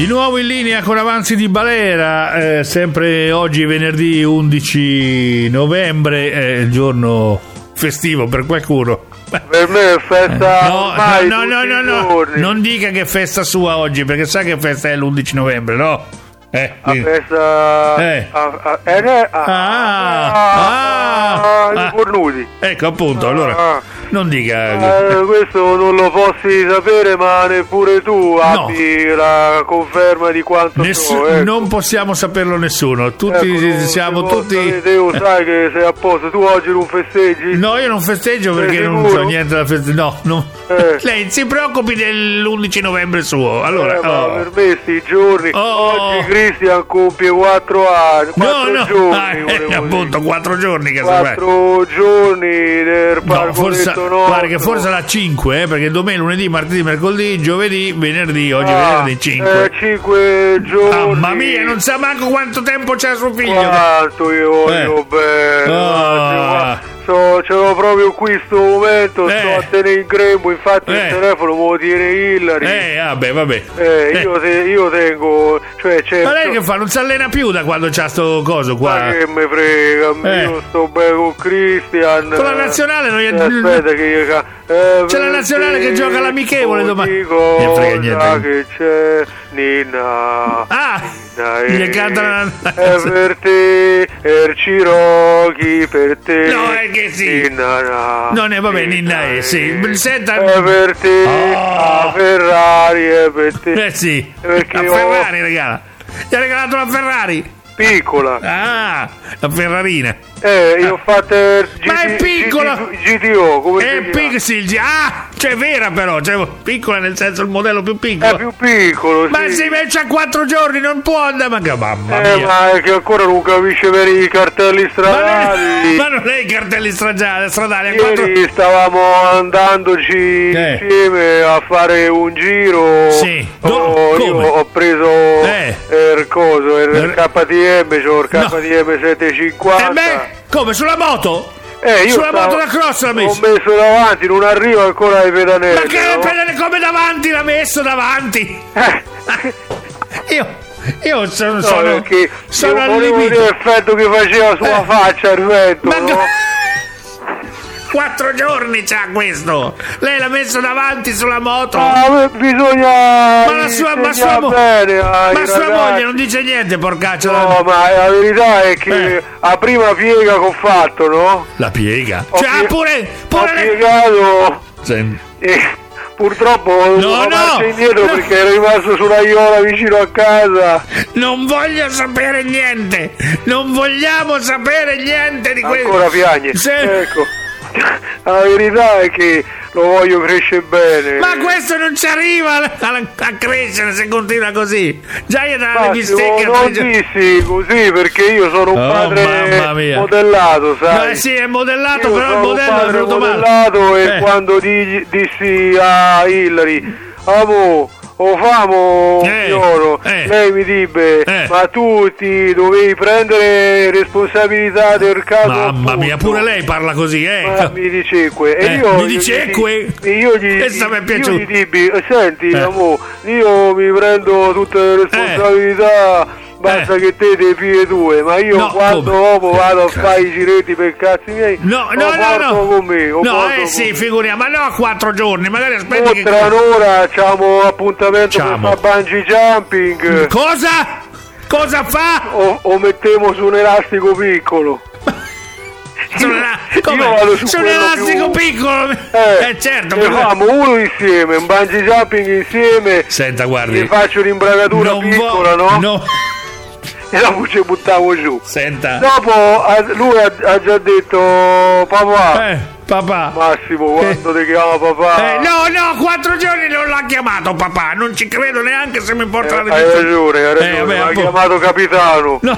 Di nuovo in linea con Avanzi di Balera, sempre oggi venerdì 11 novembre, giorno festivo per qualcuno. Per me è festa ormai no, non dica che è festa sua oggi, perché sa che festa è l'11 novembre, no? La festa i cornuti. Ecco, appunto, allora non dica questo non lo possi sapere, ma neppure tu abbi la conferma di quanto so, ecco. Non possiamo saperlo nessuno, tutti siamo tutti. Devo sai che sei a posto. Tu oggi non festeggi? No, io non festeggio perché non so niente da festeggiare. No. Lei si preoccupi dell'11 novembre suo. Allora, ma per me sti giorni oggi Cristian compie 4 anni. 4 giorni, appunto 4 giorni che 4 giorni del parco. Guarda che forse la 5, perché domenica, lunedì, martedì, mercoledì, giovedì, venerdì, oggi venerdì 5. 5 giorni. Mamma mia, non sa manco quanto tempo c'ha suo figlio. Quanto io voglio bene. Ce l'ho proprio qui sto momento, sto a tenere in grembo, infatti il telefono me lo tiene Hillary. Vabbè. Io tengo, cioè ma lei che fa? Non si allena più da quando c'ha sto coso qua? Ma che me frega, io sto bene con Cristian. Con la nazionale non aspetta che io c'è la nazionale che gioca l'amichevole domani. Non frega niente. Che c'è Nina. Gli canta è per te, Ercirochi per te. No, è che sì. Ninna, non è, vabbè, Ninna è, sì. Senta. È per te, a Ferrari è per te. Sì. Perché la Ferrari regala. Gli ha regalato la Ferrari. Piccola. La Ferrarina. Io ho fatto ma è piccola. GTO, come è piccola, sì, cioè vera però, cioè piccola nel senso il modello più piccolo. È più piccolo, ma sì. Ma c'ha 4 giorni, non può andare, mamma mia. Ma è che ancora non capisce per i cartelli stradali. Ma non è i cartelli stradali. Ieri stavamo andandoci insieme a fare un giro. Sì. Io ho preso il coso, il KTM, c'ho il KTM 750. Come, sulla moto? Io sulla moto da cross l'ha messo? Ho messo davanti, non arrivo ancora ai pedanelli. Ma che pedane come davanti l'ha messo davanti? Io sono allibito. L'effetto che faceva sulla faccia, il vento, no? 4 giorni c'ha questo. Lei l'ha messo davanti sulla moto. Bisogna. Ma sua moglie non dice niente, porcaccia. No, ma la verità è che la prima piega che ho fatto, no? La piega? Pure ho piegato. Purtroppo ho dovuto marcia indietro perché ero rimasto sulla Iola vicino a casa. Non voglio sapere niente. Non vogliamo sapere niente di questo. Ancora piagne. Ecco. La verità è che lo voglio crescere bene. Ma questo non ci arriva a crescere se continua così. Già gli dà le bistecche. Non dissi così perché io sono un padre modellato, sai? Sì, è modellato, io però il modello è venuto modellato e quando dissi a Hillary, amo, o famo oro, lei mi dice ma tu ti dovevi prendere responsabilità del caso. Mamma mia, pure lei parla così, mi dice e io mi dice io gli dico senti amore, io mi prendo tutte le responsabilità, basta che te dei pie tue, ma io quando dopo vado a fare i giretti per cazzi miei porto con me. Sì, figuriamo, ma no, 4 giorni, magari aspetti che tra un'ora c'abbiamo appuntamento per fare bungee jumping. Cosa fa? O mettiamo su un elastico piccolo. Su un elastico piccolo? Certo. Facciamo uno insieme, un bungee jumping insieme. Senta, guardi, gli faccio l'imbragatura piccola, no? E dopo ci buttiamo giù. Senta. Dopo lui ha già detto papà. Massimo, quando ti chiama papà? No, 4 giorni non l'ha chiamato papà. Non ci credo neanche se mi porta la Hai ragione, mi ha chiamato capitano. No.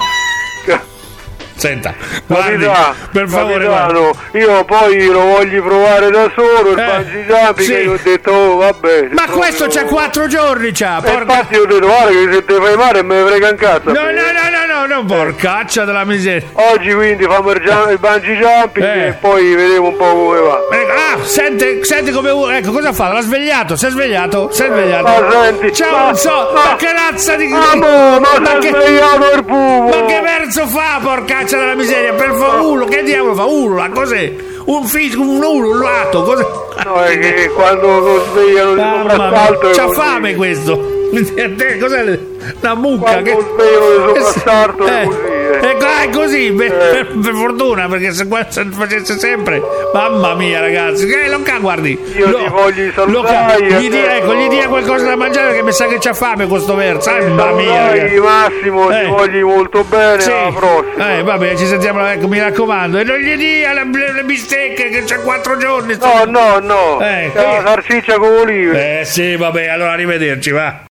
Senta, guardi, per favore, capitano, io poi lo voglio provare da solo il bungee jumping e ho detto vabbè. Ma questo c'ha 4 giorni infatti ho detto guarda che se te fai male me ne frega un cazzo. No, porcaccia della miseria. Oggi quindi facciamo il bungee jumping e poi vediamo un po' come va. senti come ecco cosa fa? L'ha svegliato, si è svegliato. Ma senti, ciao, non so, ma che razza di ma si è svegliato il pupo. Ma che verso fa, porcaccia della miseria? Per favore, che diavolo fa? Urla, cos'è? Un urlato, cos'è? No, è che quando lo svegliano di soprassalto c'ha fame questo. Cos'è? Una mucca quando lo svegliano di soprassalto è così. così. Per fortuna, perché se facesse sempre, mamma mia, ragazzi, guardi, io ti voglio salutare. Gli dia qualcosa da mangiare, perché mi sa che c'ha fame questo verso. Mamma mia, Massimo, ti voglio molto bene. Alla prossima. Vabbè, ci sentiamo, ecco, mi raccomando. E non gli dia le bistecche, che c'ha 4 giorni. No. C'è la salsiccia con olive. Sì, vabbè, allora arrivederci, va.